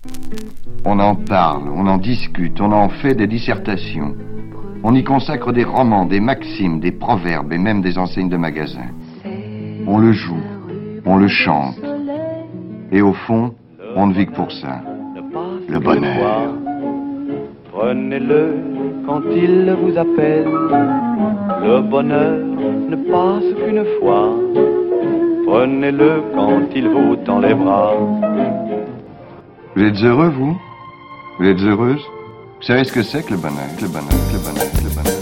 On en parle, on en discute, on en fait des dissertations. On y consacre des romans, des maximes, des proverbes et même des enseignes de magasins. On le joue, on le chante. Et au fond, on ne vit que pour ça. Le bonheur. Prenez-le quand il vous appelle. Le bonheur ne passe qu'une fois. Prenez-le quand il vous tend les bras. Vous êtes heureux, vous? Vous êtes heureuse? Vous savez ce que c'est que le bonheur? Le bonheur, le bonheur, le bonheur.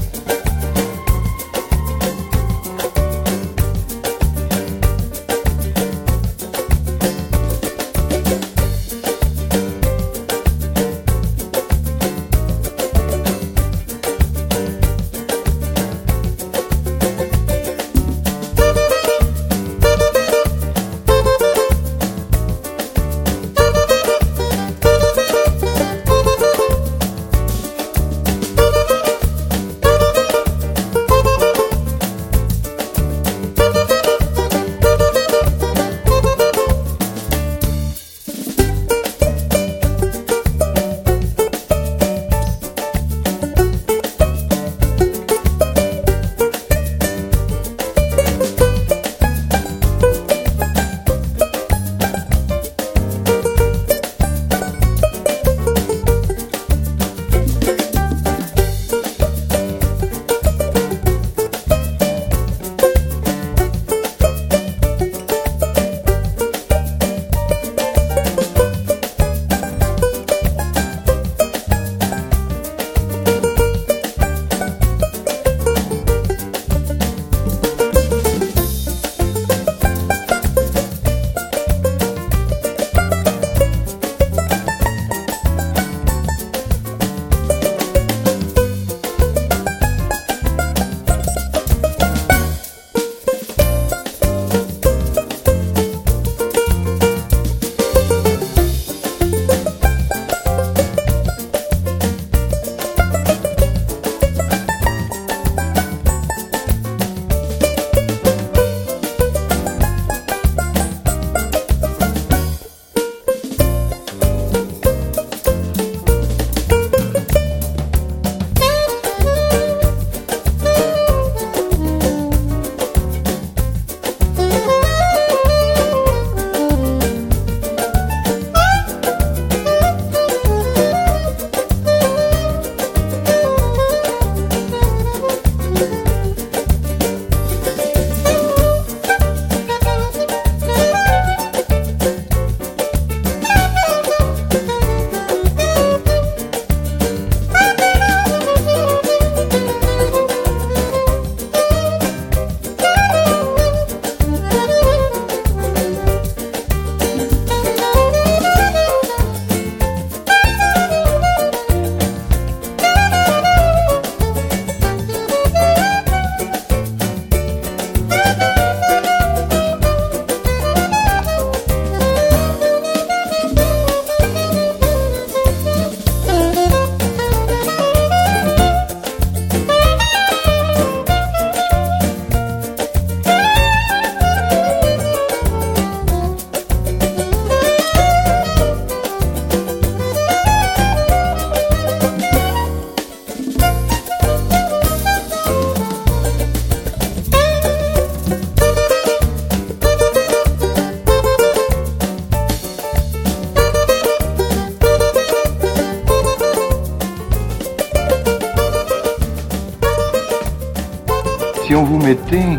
Si on vous mettait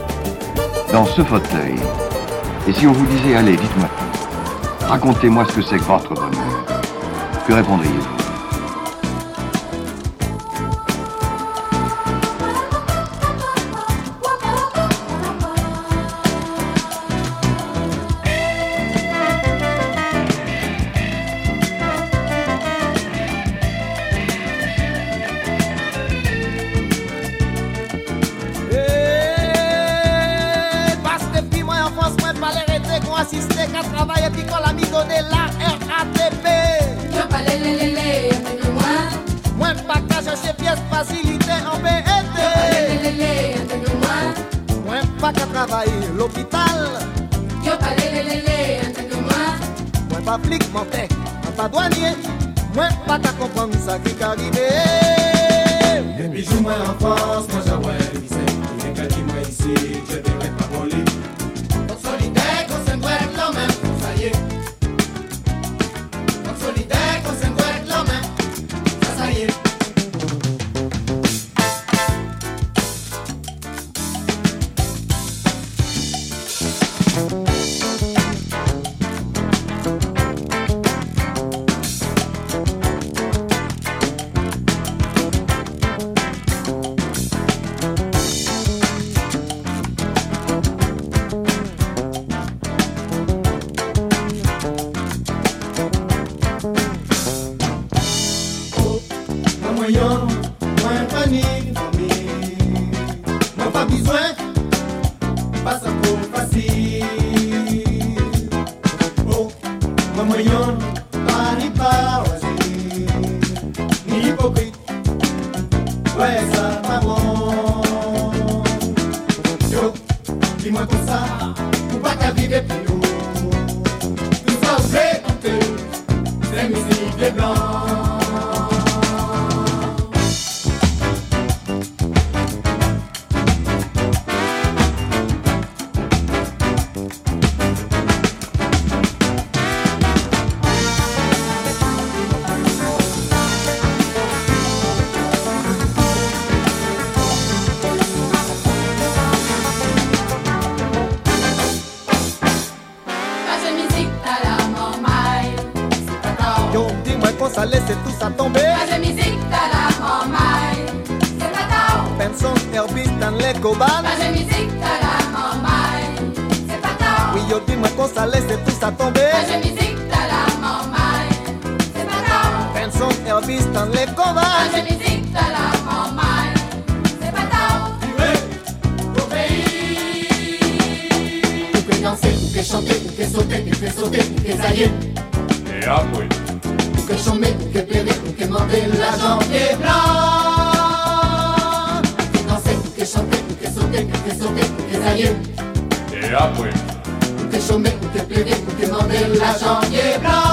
dans ce fauteuil, et si on vous disait, allez, dites-moi tout, racontez-moi ce que c'est que votre bonheur, que répondriez-vous? Assisté qu'à travailler puis qu'on l'a mis donné la RATP. Yo pas lélélélé, de moi. Moi pas qu'à chercher pièces facilité en BET. Yo pas lélélélé, de moi. Moi pas qu'à travailler l'hôpital. Yo pas lélélélé, de moi. Moi pas flic menté pas douanier, moi pas qu'à comprendre ça qui arrivé. Les bijoux moi en France, moi j'envoie lycée. Les gars qui moi ici, je verrai pas voler. Donc solidaire, qu'on s'envoie l'homme, ça y est. Donc solidaire, qu'on s'envoie l'homme, ça y est. Ça laisse tout ça tomber. Pas de musique dans la mormaille, c'est pas tard. Benson, Herbie, Stanley, Coban. Pas de musique dans la mormaille, c'est pas tard. Oui, yo dis-moi qu'on ça laisse tout ça tomber. Pas de musique dans la mormaille, c'est pas tard. Benson, Herbie, Stanley, Coban. Pas de musique dans la mormaille, c'est pas tard. Vivez au pays. Ou que danser, ou que chanter, ou que sauter, ou que sauter, ou que zailler. Et après. Ou que chômer, ou que pleurer, ou que manger l'argent est blanc. Ou que danser, ou que chanter, ou que sauter, ou que sauter, ou que zailler. Et après. Ou que chômer, ou que pleurer, ou que manger l'argent est blanc.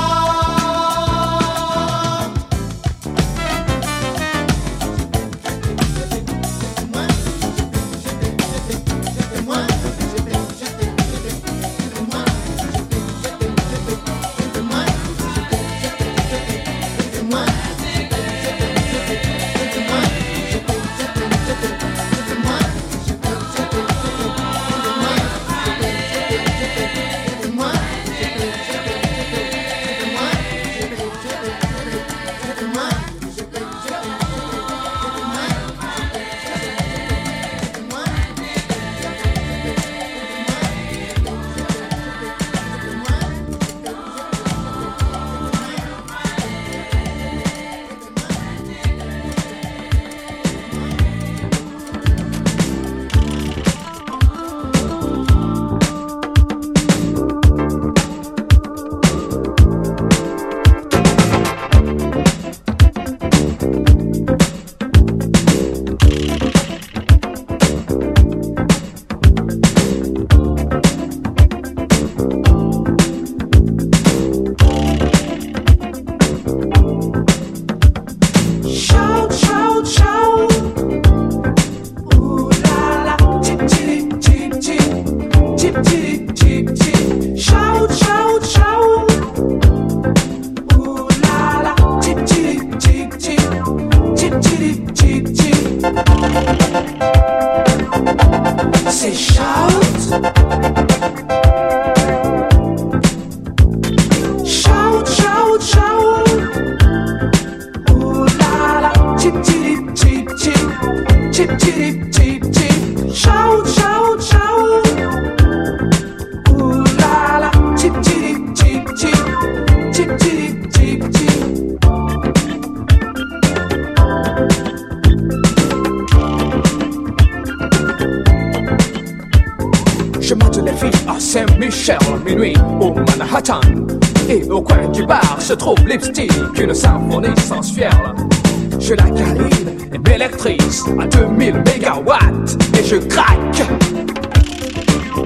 Saint-Michel, minuit au Manhattan. Et au coin du bar se trouve Lipstick, une symphonie sans fiel. Je la câline et m'électrise à 2000 mégawatts et je craque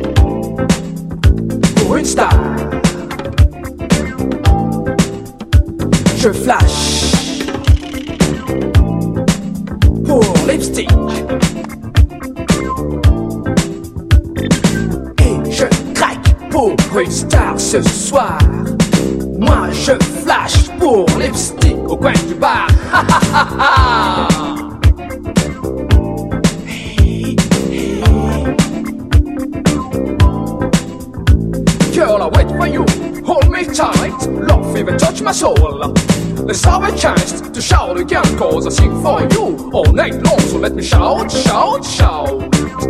pour une star. Je flash pour lipstick et je craque pour une star ce soir. Moi je flash pour lipstick au coin du bar. Ha ha ha ha. Girl, I wait for you, hold me tight, love even touch my soul. Let's have a chance to shout again, cause I sing for you all night long. So let me shout, shout, shout.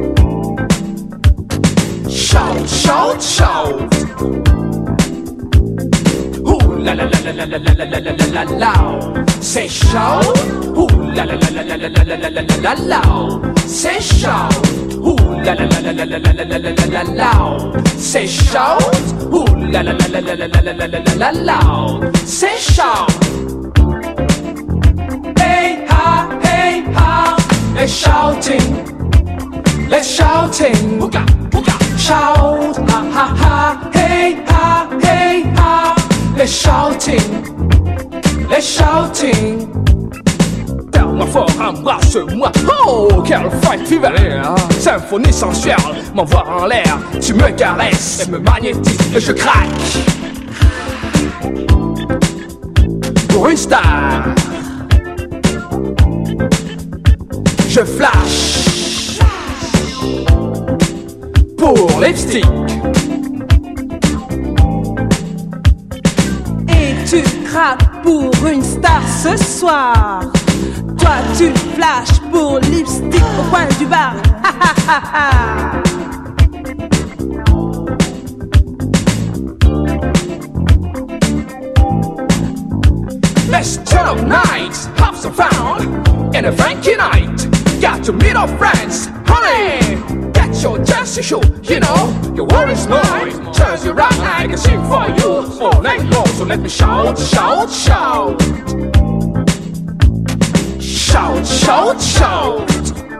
Shout, shout, shout. Ooh la la la la la la la la la la la. Say shout. Ooh la la la la la la la la la la la. Say shout. Ooh la la la la la la la la la la la. Say shout. Ooh la la la la la la la la la la la. Say shout. Hey ha, let's shouting, let's shouting. Shout, ha ha ha, hey ha, let's shouting, let's shouting. Perds-moi fort, embrasse-moi. Oh, quelle fête février, symphonie sensuelle, m'envoie en l'air. Tu me caresses et me magnétises et je craque. Pour une star, je flash pour lipstick. Et tu craques pour une star ce soir. Toi tu flashes pour lipstick au coin du bar. Ha ha ha ha. Let's turn up nights, have some fun, and a funky night. Got to meet our friends, honey. Get your chance to show, you know, your worries mine. Turns you right, I can sing for you all night long. So let me shout, shout, shout. Shout, shout, shout.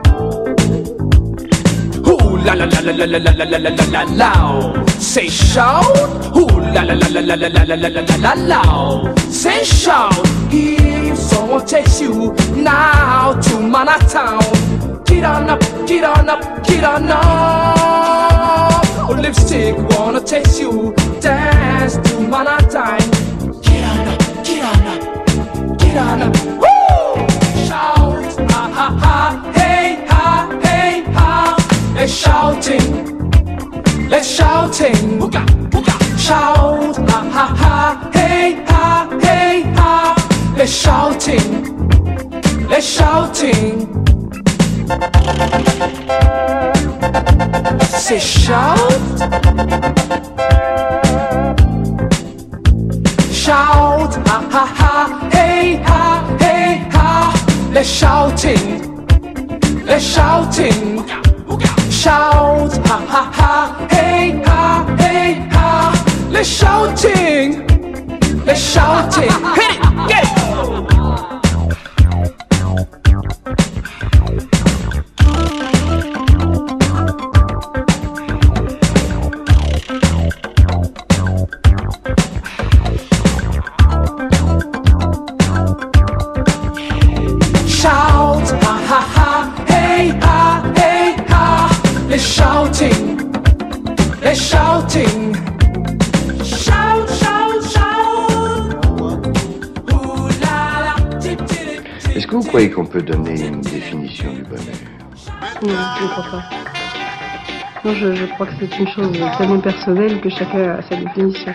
Ooh la la la la la la la la la la la la. Say shout. Ooh la la la la la la la la la la la la. Say shout. If someone takes you now to Manhattan, get on up, get on up, get on up. Oh, lipstick wanna taste you, dance to Manhattan. Get on up, get on up, get on up. Woo! Shout, ha ha ha, hey ha, let's shouting, let's shouting. Shout, ha ha ha, hey ha, let's shouting, let's shouting. Say shout, shout, ha ha ha, hey ha, let's shouting, let's shouting. Shout, ha ha ha, hey ha, let's shouting, let's shouting. Hit it, get it. Shout, ha ha ha, hey ha, let's shouting, let's shouting. Shout, shout, shout. Ooh la la. Est-ce que vous croyez qu'on peut donner une définition du bonheur? Non, je ne crois pas. Non, je crois que c'est une chose tellement personnelle que chacun a sa définition.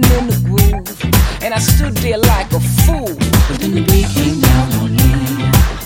And I stood there like a fool. But then the beat came down on me.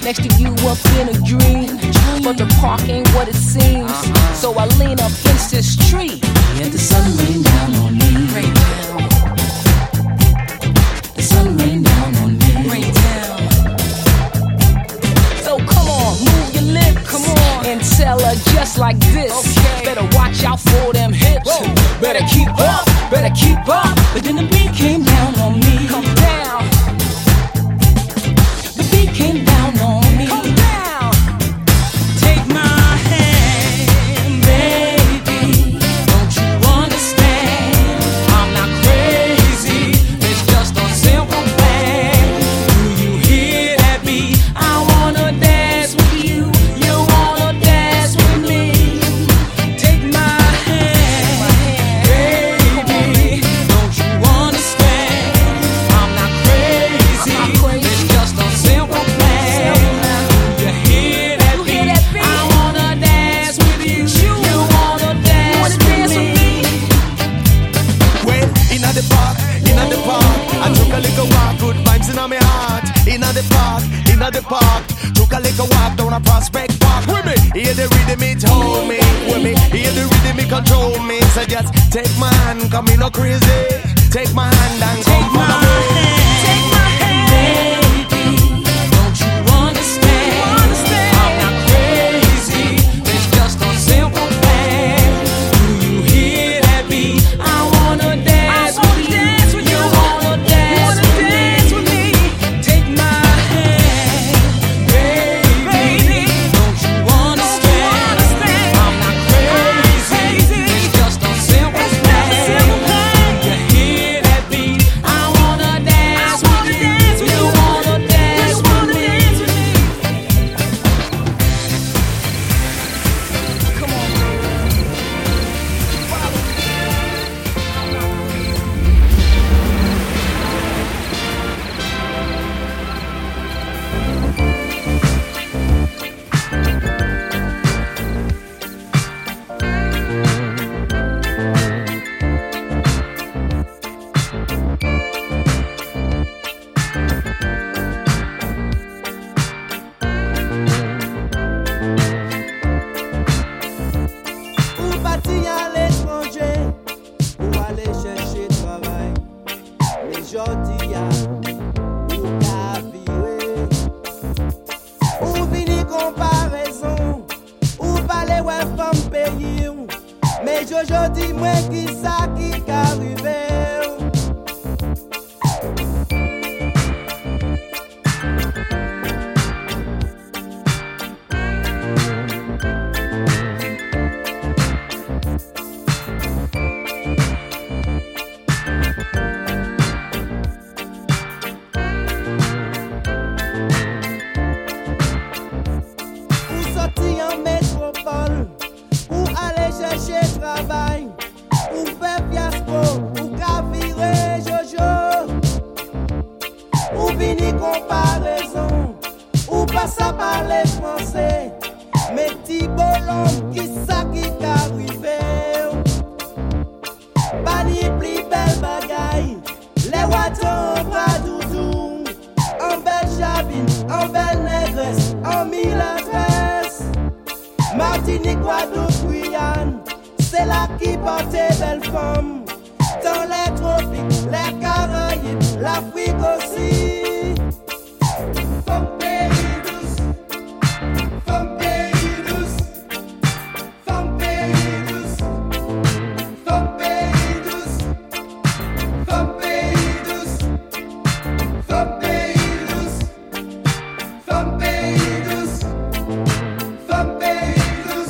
next to you up in a dream. But the park ain't what it seems. So I lean up against this tree. Yeah, the sun rain down on me. Rain down. The sun rain down on me. Rain down. So come on, move your lips. Come on. And tell her just like this. Okay. Better watch out for them hips. Whoa. Better keep up. Better keep up. But then the beat came down on me. Come down. The beat came down on me. Come down. Take my hand, baby. Don't you understand? I'm not crazy. It's just a simple plan. Do you hear that beat? I wanna dance with you. You wanna dance with me. Take my hand, baby. Don't you understand? I'm not crazy. It's just a simple plan. Do you hear that beat? I wanna dance with you. You wanna dance with me. Well, inna the park, I took a little walk, good vibes inna my heart. Inna the park, took a little walk down a Prospect Park. With me, hear the rhythm it hold me. With me, hear the rhythm it control me. So just take my hand, come me no crazy. Take my hand and come follow me. Take my hand. Baby, don't you understand? I'm not crazy. It's just a simple plan. Do you hear that beat? I wanna dance with you. You wanna dance with me. Take my hand, baby. Don't you understand? I'm not crazy. It's just a simple plan. Do you hear that beat? I wanna dance with you. You wanna dance with me. Come on. Ou partir à l'étranger, ou aller chercher travail. Mais j'dis ou qu'à vivre. Ou vini comparaison, ou parler ouais femme pays. Mais Jojo dis moi qui ça qui qu'arrive. Ou sortir en métropole, ou aller chercher travail, ou faire fiasco, ou gravirer Jojo, ou vini comparaison, ou passer à parler français, mais ti bolon qui ça qui qu'arrive. Bani plus belle bagaille, les watons en bras doudou, en belle chabine, en belle négresse, en mille adresses. Martinique, Guadeloupe, Guyane, c'est là qui porte belle femme. Dans les tropiques, les Caraïbes, l'Afrique aussi. Femme pays douce, femme pays douce, femme pays douce, femme pays douce, femme pays douce, femme pays douce, femme pays douce, femme pays douce.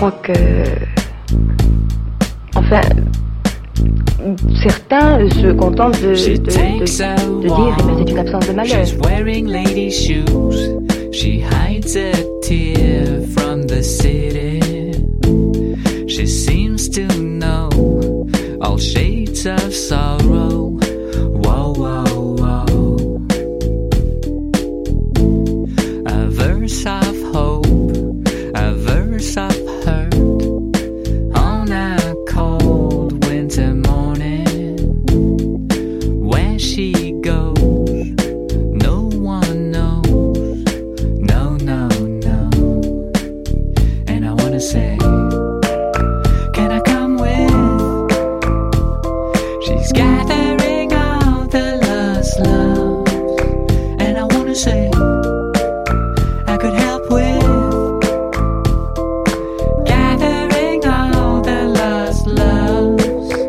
crois que... Enfin... Certains se contentent de dire eh ben, c'est une absence de malheur. She's wearing lady shoes. She hides a tear from the city. She seems to know all shades of sorrow. Whoa, whoa, whoa. A verse of hope, a verse of hurt. On a cold winter morning, where she goes, no one knows. No, no, no. And I wanna say, can I come with? She's gathering all the lost loves. And I wanna say, I could help with gathering all the lost loves.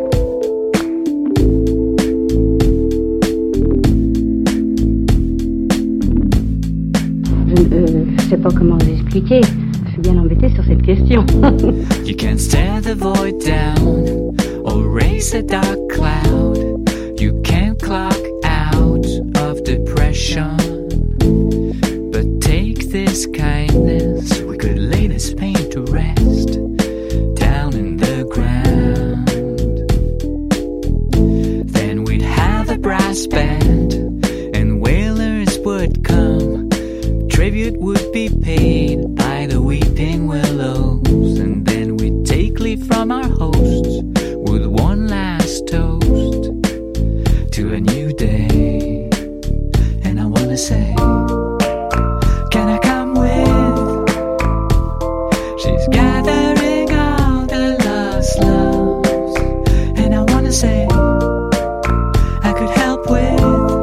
Je ne sais pas comment vous expliquer. Je suis bien embêtée sur cette question. You can't stare the void down or raise a dark cloud. You can't clock out of depression. But take this kindness, we could lay this pain to rest down in the ground. Then we'd have a brass band and wailers would come. Tribute would be paid by the weeping willows. And then we'd take leave from our hosts with one last toast to a new day. And I wanna say, can I come with? She's gathering all the lost loves. And I wanna say, I could help with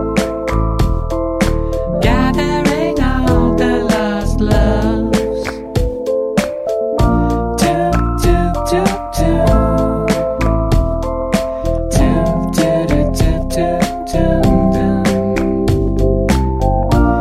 gathering all the lost loves. Do, do, do, do. Do, do, do, do, do, do, do.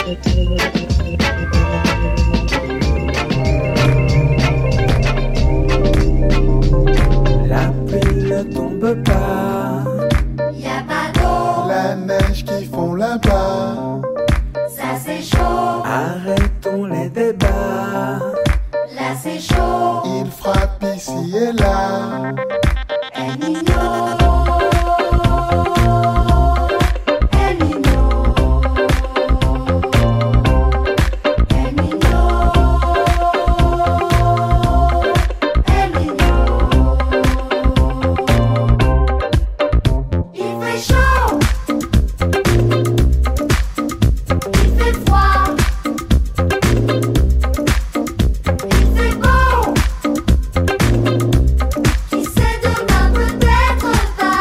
La pluie ne tombe pas, Y'a pas d'eau, La neige qui fond là-bas, ça c'est chaud, arrêtons les débats. là c'est chaud, il frappe ici et là. El Niño, El Niño, El Niño, El Niño. Il fait chaud, il fait froid, il fait beau. Qui sait demain peut-être pas.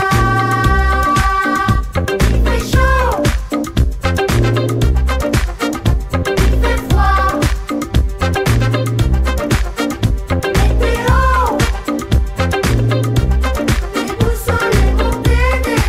Il fait chaud, il fait froid. Météo, les boussoles, les montées des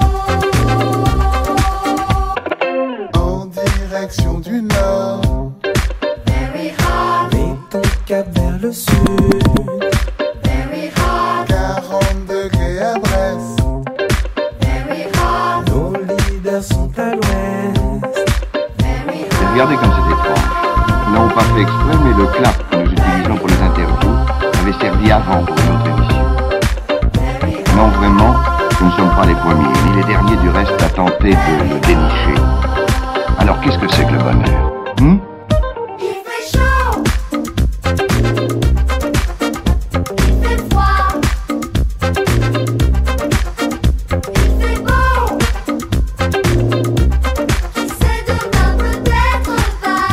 eaux. En direction du nord, Very hot, Mets ton cap vers le sud. very hot, 40 degrés à Brest. very hot, Nos leaders sont à l'ouest. very Et hot. regardez comme c'est étrange. Nous n'avons pas fait exprès, mais le clap que nous utilisons pour les interviews avait servi avant pour une autre émission. Non, vraiment, nous ne sommes pas les premiers, ni les derniers du reste à tenter de le dénicher. Alors qu'est-ce que c'est que le bonheur Il fait chaud, il fait froid, il fait beau. Qui sait demain peut-être pas.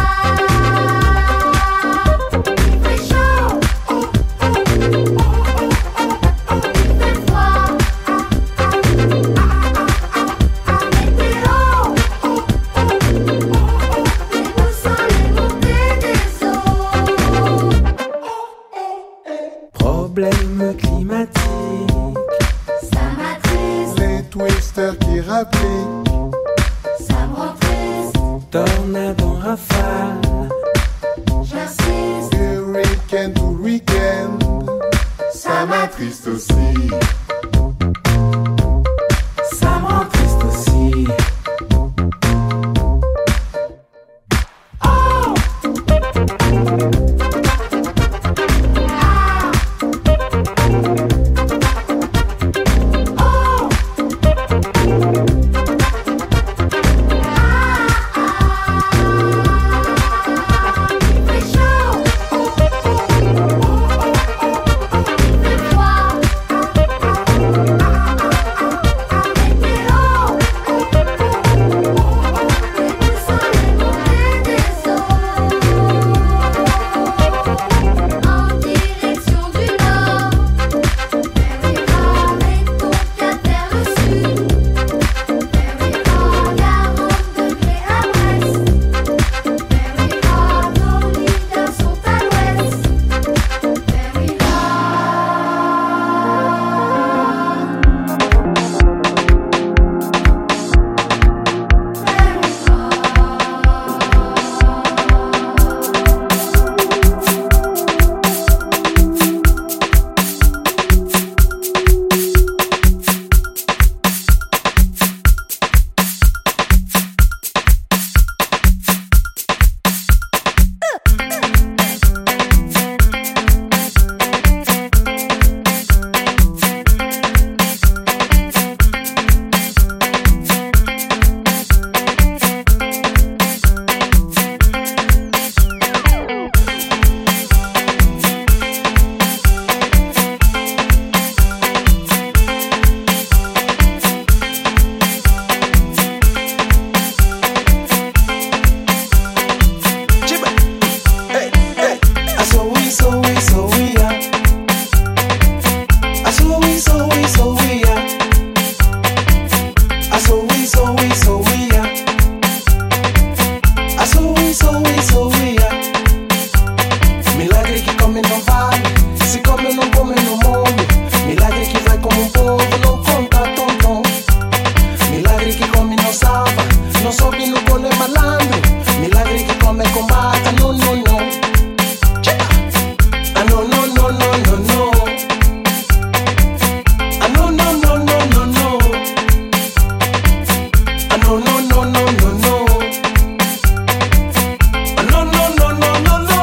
Il fait chaud, il fait froid. Météo, les boussoles, les montées des eaux. Problème climatique, Ça m'attriste, Les twisters qui rappliquent, ça me rend triste. tornade en rafale. J'insiste, hurricane tout le week-end. Ça m'attriste aussi. Ça me rend triste aussi. il fait chaud, il fait froid, diavolo e malandro, milagri che come combatta, no no no. Ah no no no no no no. Ah no no no no no no. Ah no no no no no no. Ah no no no no no no.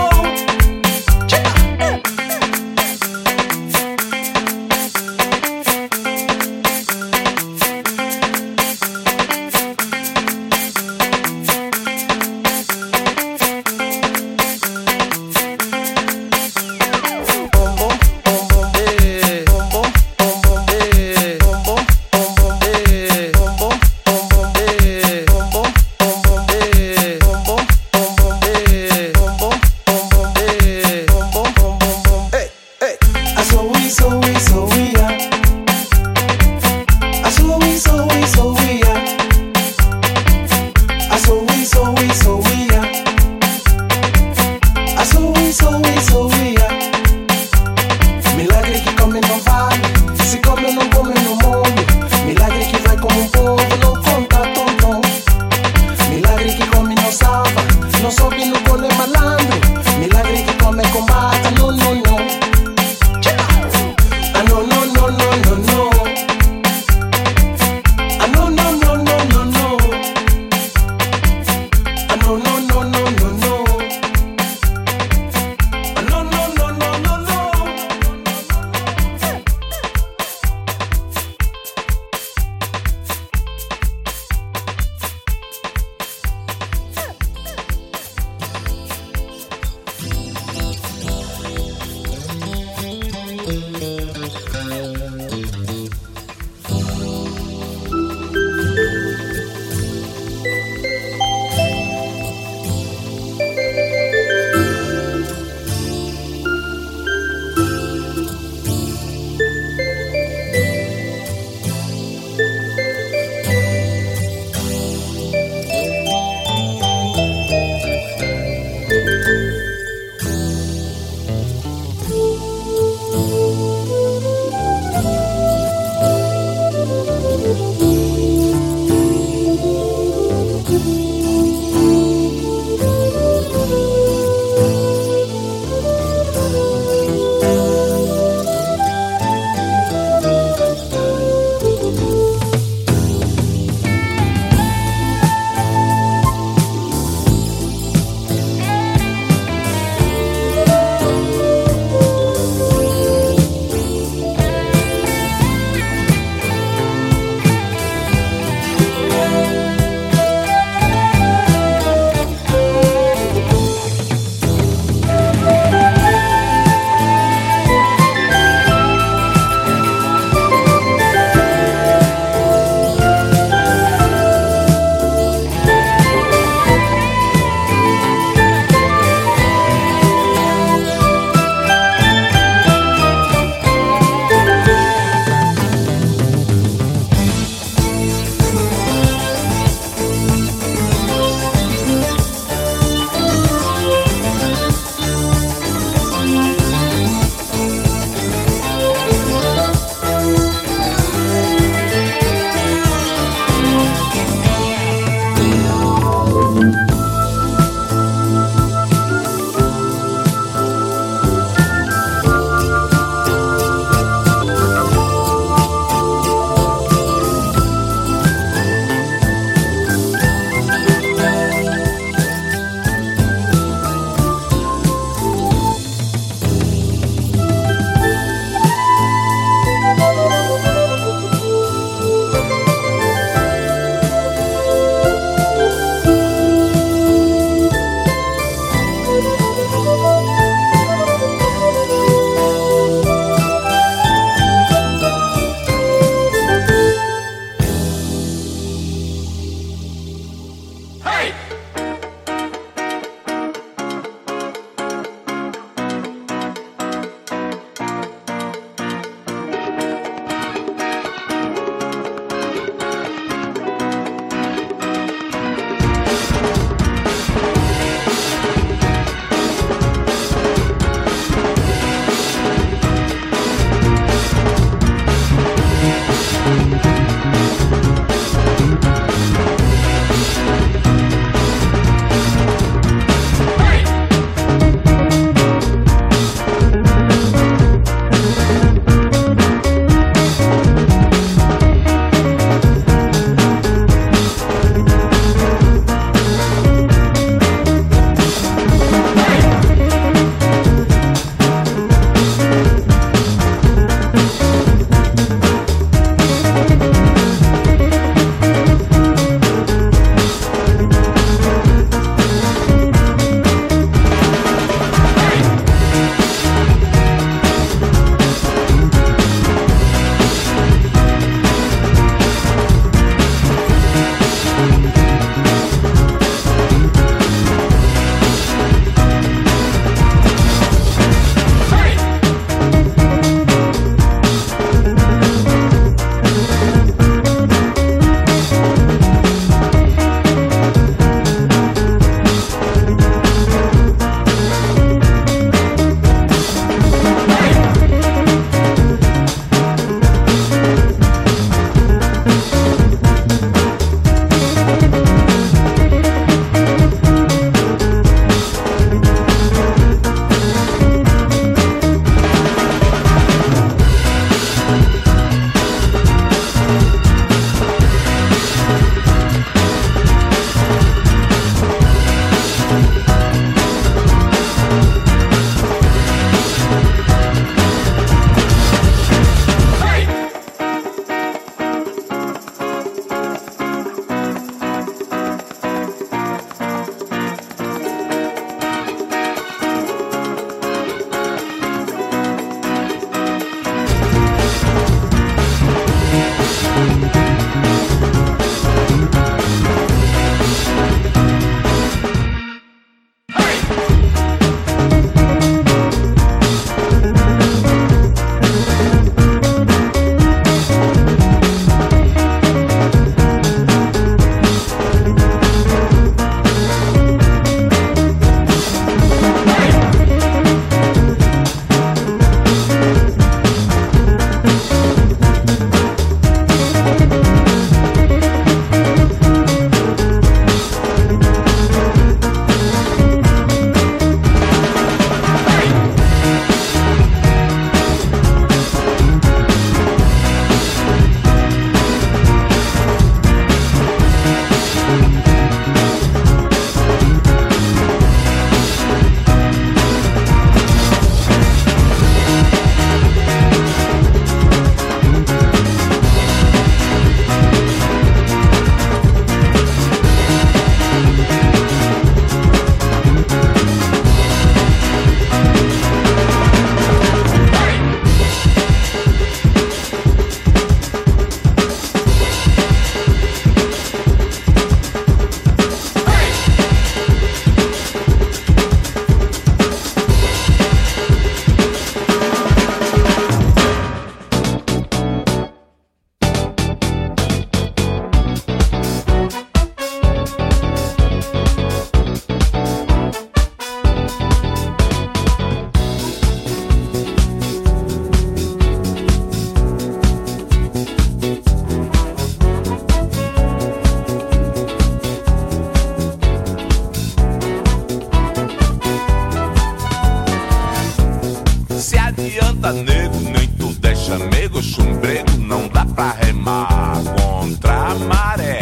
adianta, nego, nem tudo é chamego, chumbrego, não dá pra remar contra a maré.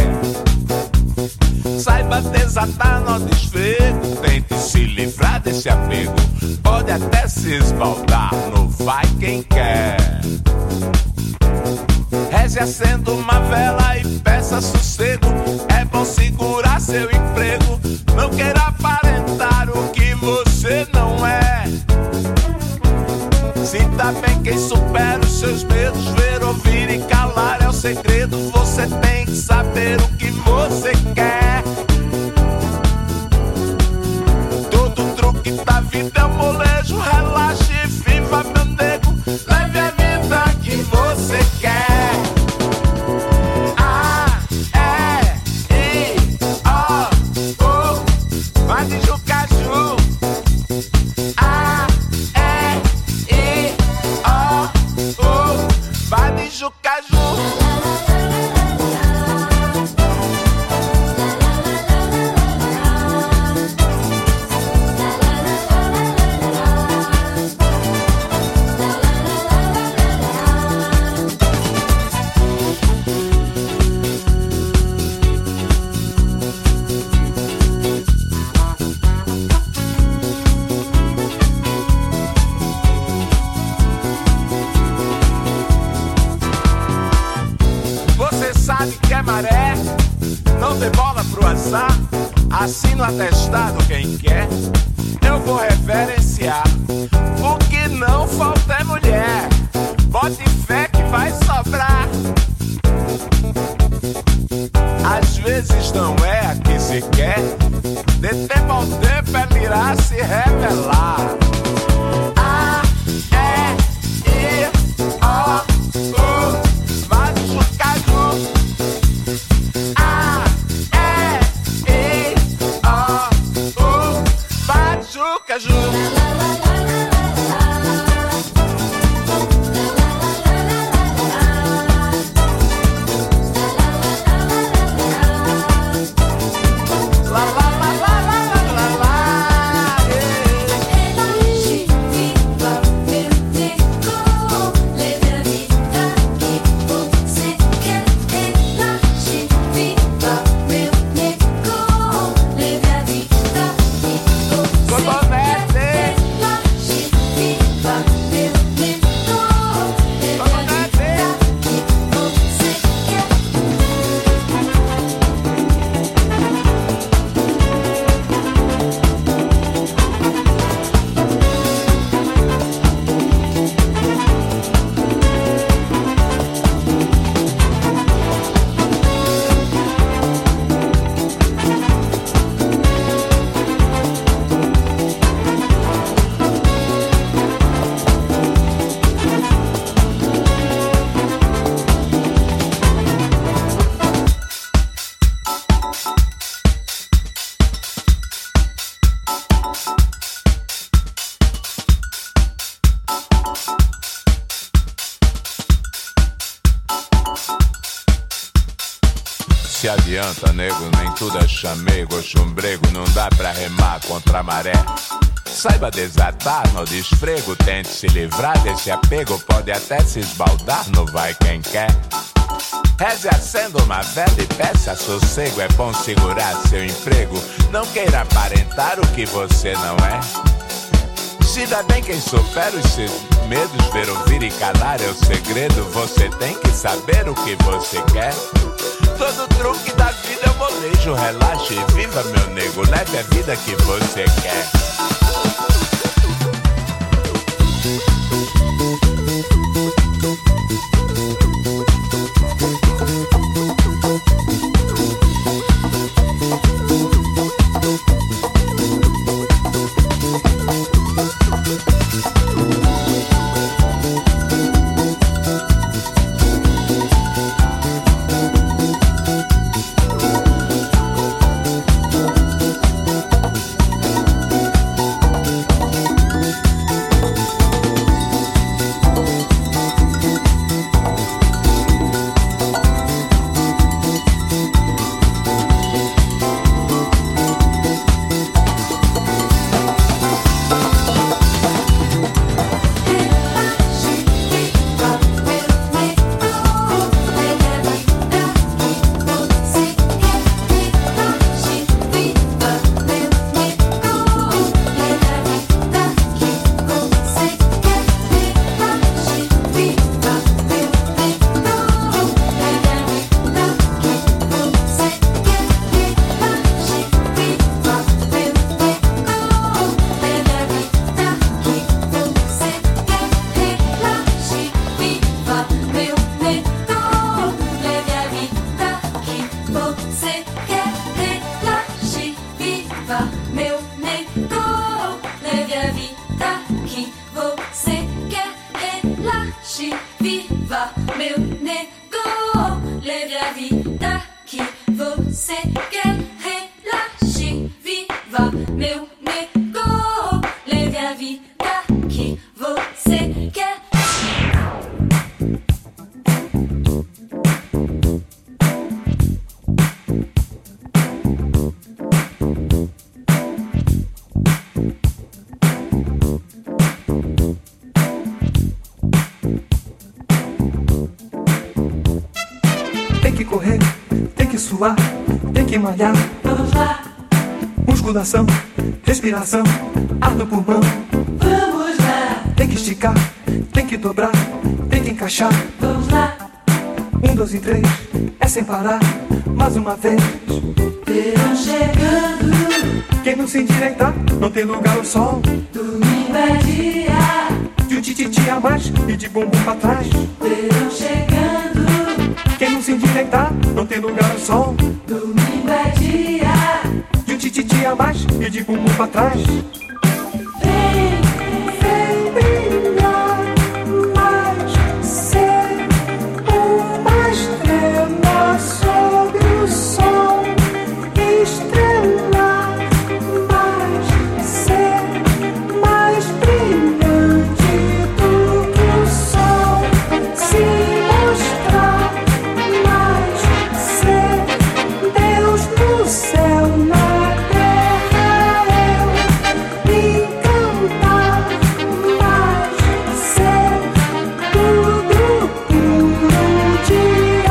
Saiba desatar nó desfrego, tente se livrar desse apego, pode até se esbaldar, no vai quem quer. Reze acenda uma vela e peça sossego, é bom segurar seu emprego, não queira aparentar o que você não é. Sinta bem quem supera os seus medos, ver, ouvir e calar é o segredo, você tem que saber o que você quer. Todo truque da vida é um molejo, relaxe e viva, meu nego, leve a vida que você quer. Vai de Jucaju. A-E-I-O-U. Vai de Jucaju. Que é maré, não dê bola pro azar, assina o atestado quem quer, eu vou reverenciar, o que não falta é mulher, bote fé que vai sobrar, às vezes não é a que se quer, de tempo ao tempo é mirar se revelar. A-E-I-O-U. Vai de Jucaju. A-E-I-O-U. Vai de Jucaju. Se adianta, nego, nem tudo é chamego, chumbrego, não dá pra remar contra a maré. Saiba desatar no desfrego, tente se livrar desse apego, pode até se esbaldar, não vai quem quer. Reze acenda uma vela e peça sossego, é bom segurar seu emprego, não queira aparentar o que você não é. Se dá bem quem supera os seus medos, ver, ouvir e calar é o segredo, você tem que saber o que você quer. Todo truque da vida é um molejo, relaxe e viva, meu nego, leve a vida que você quer. Ó, meu nego, leve a vida que você quer. Tem que correr, tem que suar, tem que malhar. Vamos lá, Musculação, respiração, ar no pulmão. vamos lá, Tem que esticar, tem que dobrar, tem que encaixar. vamos lá. 1, 2 e 3, é sem parar, mais uma vez. Verão chegando, Quem não se endireitar, não tem lugar ao sol. domingo é dia. De um tititi a mais e de bumbum pra trás. Verão chegando, Quem não se endireitar, não tem lugar ao sol. domingo é dia. De um tititi a mais e de bumbum pra trás. Vem, vem brilhar mais, ser uma estrela sobre o sol. Estrelar mais, ser mais brilhante do que o sol. Se mostrar mais, ser Deus no céu, na terra eu. E cantar mais, ser tudo por um dia.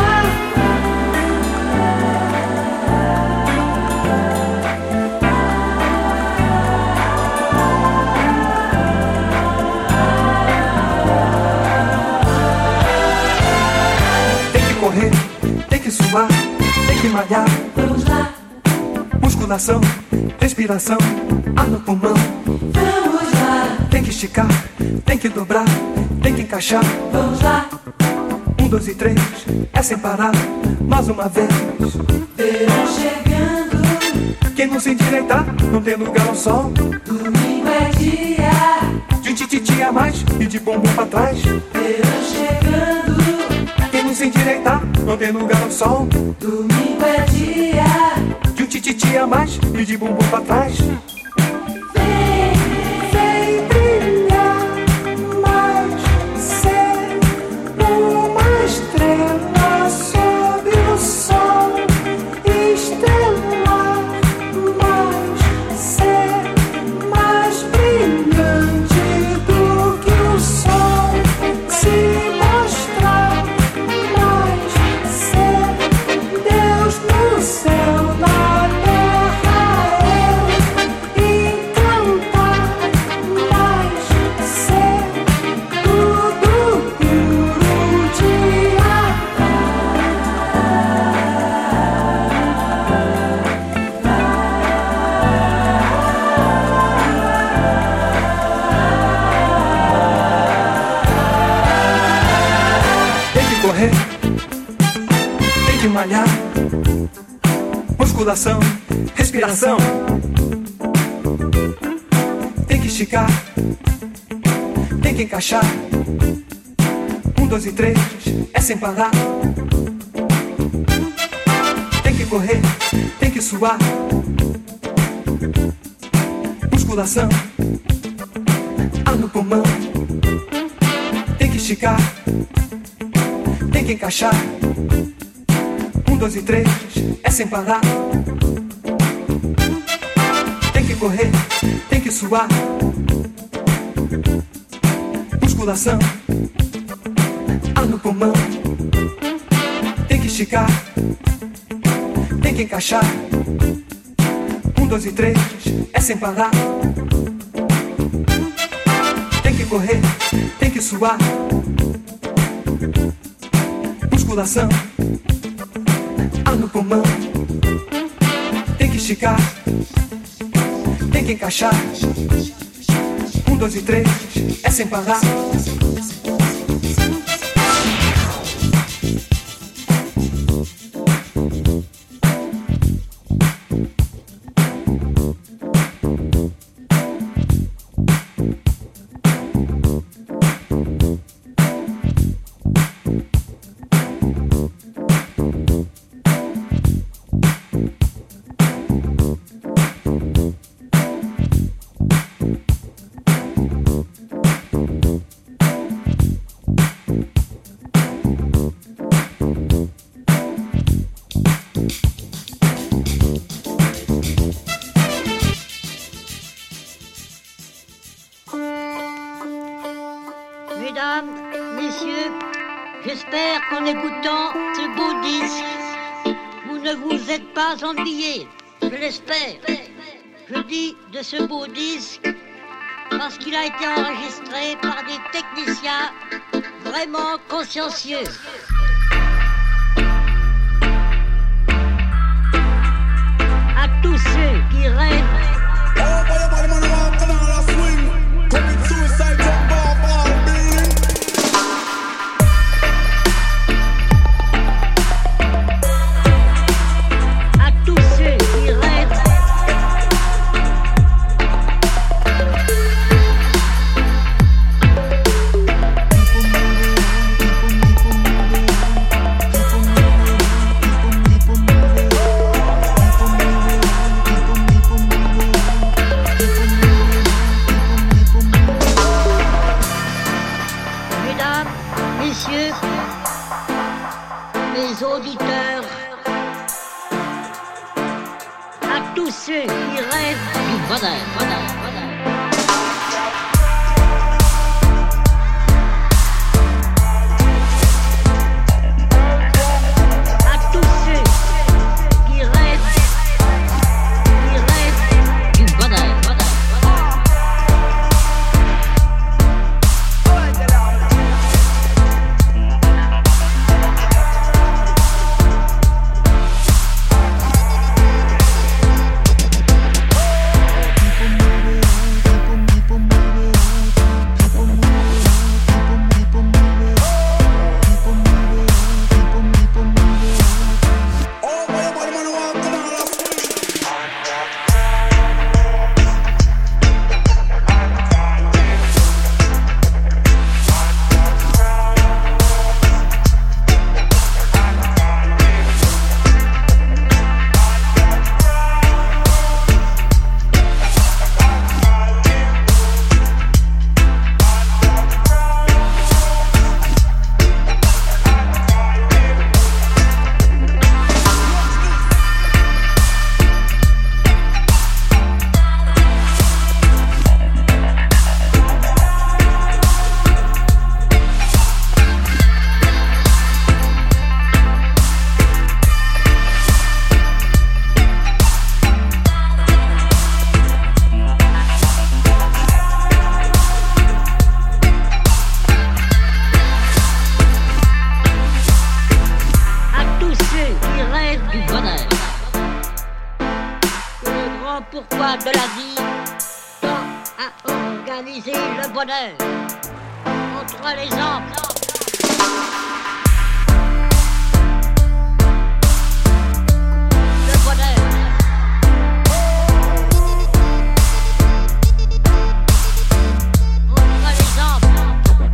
Tem que correr, tem que suar, tem que malhar. Vamos lá, Musculação, respiração, ar no pulmão. vamos lá, Tem que esticar, tem que dobrar, tem que encaixar. vamos lá. 1, 2 e 3, é sem parar, mais uma vez. Verão chegando, Quem não se endireitar, não tem lugar ao sol. domingo é dia. De um tititi a mais e de bumbum pra trás. Verão chegando, Quem não se endireitar, não tem lugar ao sol. domingo é dia. De um tititi a mais e de bumbum pra trás. Vem, vem brilhar mais, ser uma estrela sobre o sol. Estrelar mais, ser mais brilhante do que o sol. Se mostrar mais, ser Deus no céu, na terra eu. E cantar mais, ser tudo por um dia. Tem que correr, tem que malhar. Musculação, respiração. Tem que esticar, tem que encaixar. 1, 2 e 3, é sem parar. Tem que correr, tem que suar. Musculação, ar no pulmão. Tem que esticar, tem que encaixar. 1, 2 e 3, é sem parar. Tem que correr, tem que suar. Musculação, ar no pulmão. Tem que esticar, tem que encaixar. 1, 2 e 3, é sem parar. Tem que correr, tem que suar. Musculação, ar no pulmão. Tem que esticar, tem que encaixar. 1, 2 e 3, é sem parar. messieurs, j'espère qu'en écoutant ce beau disque, vous ne vous êtes pas ennuyés, je l'espère. Je dis de ce beau disque parce qu'il a été enregistré par des techniciens vraiment consciencieux. À tous ceux qui rêvent de la vie tend à organiser le bonheur entre les enfants. Le bonheur. Entre les enfants.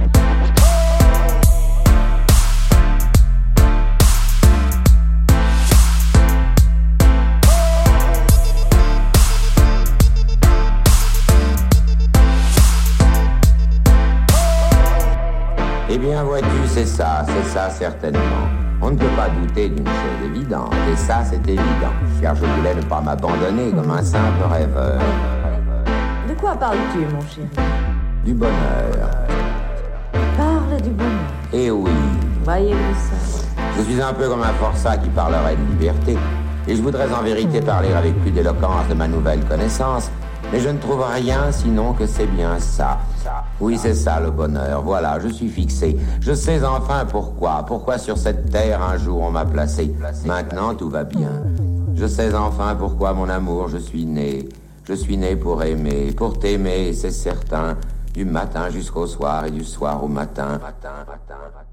Eh bien, vois-tu, c'est ça certainement. On ne peut pas douter d'une chose évidente, et ça, c'est évident, car je voulais ne pas m'abandonner comme un simple rêveur. De quoi parles-tu, mon chéri? Du bonheur. Parle du bonheur. Eh oui. Voyez-vous ça? Je suis un peu comme un forçat qui parlerait de liberté, et je voudrais en vérité parler avec plus d'éloquence de ma nouvelle connaissance, mais je ne trouve rien sinon que c'est bien ça. Oui, c'est ça le bonheur, voilà, je suis fixé. Je sais enfin pourquoi sur cette terre un jour on m'a placé. Maintenant tout va bien. Je sais enfin pourquoi mon amour je suis né pour aimer, pour t'aimer, c'est certain, du matin jusqu'au soir et du soir au matin.